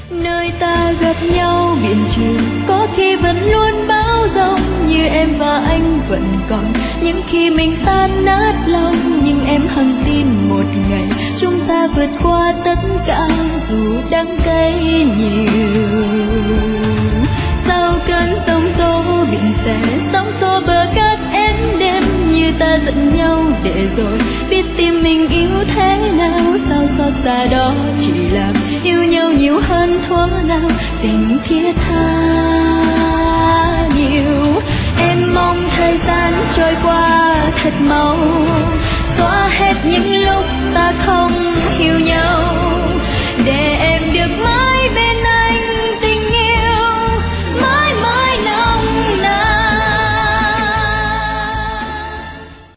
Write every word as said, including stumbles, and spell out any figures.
Nơi ta gặp nhau biển trường có khi vẫn luôn bão giông, như em và anh vẫn còn những khi mình tan nát lòng, nhưng em hằng tin một ngày chúng ta vượt qua tất cả dù đắng cay nhiều. Sau cơn sóng tố biển sẽ sóng xô bờ cát êm đêm, như ta giận nhau để rồi biết tim mình yêu thế nào. Sao xót xa đó chỉ làm yêu nhau nhiều hơn thuở nào, tình thiết tha nhiều. Em mong thời gian trôi qua thật mau, xóa